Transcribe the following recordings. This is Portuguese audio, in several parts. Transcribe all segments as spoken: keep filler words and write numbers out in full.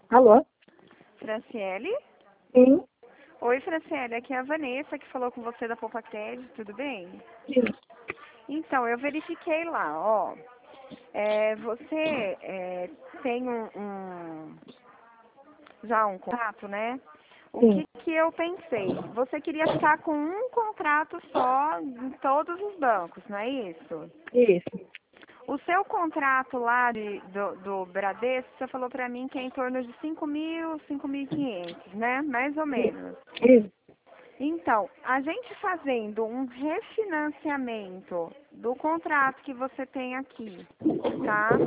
Alô? Franciele? Sim, Oi, Franciele, aqui é a Vanessa que falou com você da Poupa Crédito, tudo bem? sim, Então, eu verifiquei lá, ó. É, você é, tem um, um- já um contrato, né? O sim, que, que eu pensei? Você queria ficar com um contrato só em todos os bancos, não é isso? isso, O seu contrato lá de, do, do Bradesco, você falou pra mim que é em torno de cinco mil, cinco mil e quinhentos, né? Mais ou menos. isso. Então, a gente fazendo um refinanciamento do contrato que você tem aqui, tá?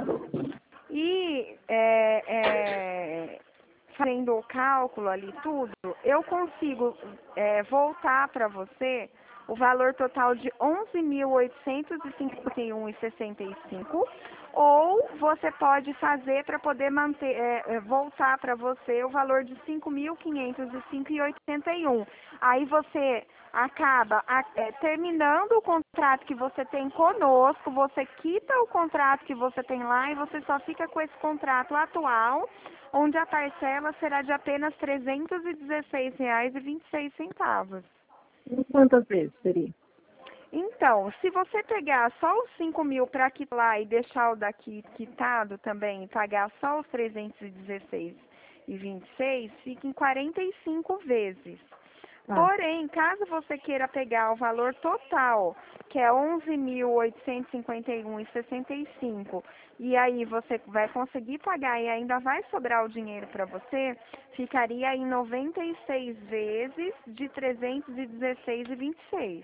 E é, é, fazendo o cálculo ali tudo, eu consigo é, voltar para você o valor total de onze mil oitocentos e cinquenta e um reais e sessenta e cinco, ou você pode fazer para poder manter, é, é, voltar para você o valor de cinco mil quinhentos e cinco reais e oitenta e um. Aí você acaba a- é, terminando o contrato que você tem conosco, você quita o contrato que você tem lá e você só fica com esse contrato atual, onde a parcela será de apenas trezentos e dezesseis reais e vinte e seis centavos. E quantas vezes seria? Então, se você pegar só os cinco mil para quitar e deixar o daqui quitado também, e pagar só os trezentos e dezesseis e vinte e seis, fica em quarenta e cinco vezes. Ah, Porém, caso você queira pegar o valor total, que é onze mil oitocentos e cinquenta e um reais e sessenta e cinco, e aí você vai conseguir pagar e ainda vai sobrar o dinheiro para você, ficaria em noventa e seis vezes de trezentos e dezesseis reais e vinte e seis.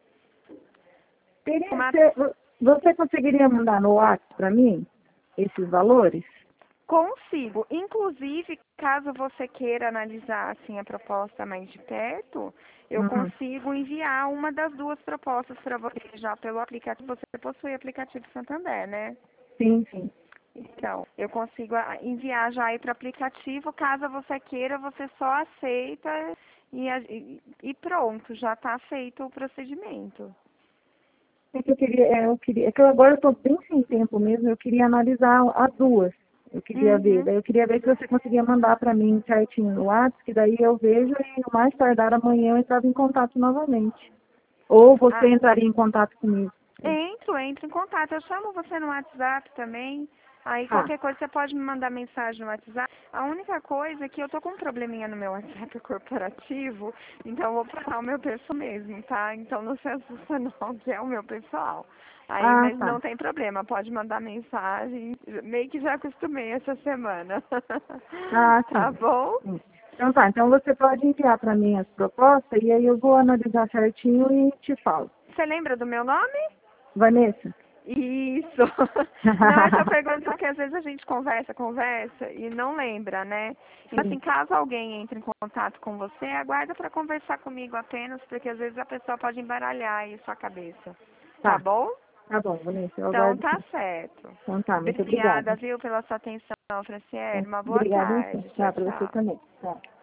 teria, Uma você, você conseguiria mandar no WhatsApp para mim esses valores? Consigo. Inclusive, caso você queira analisar assim a proposta mais de perto, eu Uhum. consigo enviar uma das duas propostas para você já pelo aplicativo. Você possui aplicativo Santander, né? Sim, sim. Então, eu consigo ah, enviar já aí para o aplicativo. Caso você queira, você só aceita e, a- e e pronto, já está feito o procedimento. É que eu queria, é, eu queria, é que eu agora estou bem sem tempo mesmo, eu queria analisar as duas. Eu queria ver, Uhum. daí eu queria ver se você conseguia mandar para mim certinho no WhatsApp, que daí eu vejo e o mais tardar amanhã eu entrava em contato novamente. Ou você Ah, entraria em contato comigo. entro, entro em contato. Eu chamo você no WhatsApp também. Aí Ah, qualquer coisa você pode me mandar mensagem no WhatsApp. A única coisa é que eu tô com um probleminha no meu WhatsApp corporativo, então eu vou passar o meu pessoal mesmo, tá? Então não se assusta não, que é o meu pessoal. Aí, ah, mas tá. não tem problema, pode mandar mensagem. Meio que já acostumei essa semana. Ah, Tá sim. bom? Sim. Então tá, então você pode enviar para mim as propostas e aí eu vou analisar certinho e te falo. Você lembra do meu nome? Vanessa? Isso. Não, é que eu pergunto porque às vezes a gente conversa, conversa e não lembra, né? Então, Sim. assim, caso alguém entre em contato com você, aguarda para conversar comigo apenas, porque às vezes a pessoa pode embaralhar aí sua cabeça. Tá Tá, bom? tá bom, Vanessa, eu Então aguardo tá sim. certo. Então tá, muito Obrigada, obrigada. viu, pela sua atenção, Franciele. Então, Uma boa obrigada então. tarde. Tchau, Tá, para você tchau. também. Tá.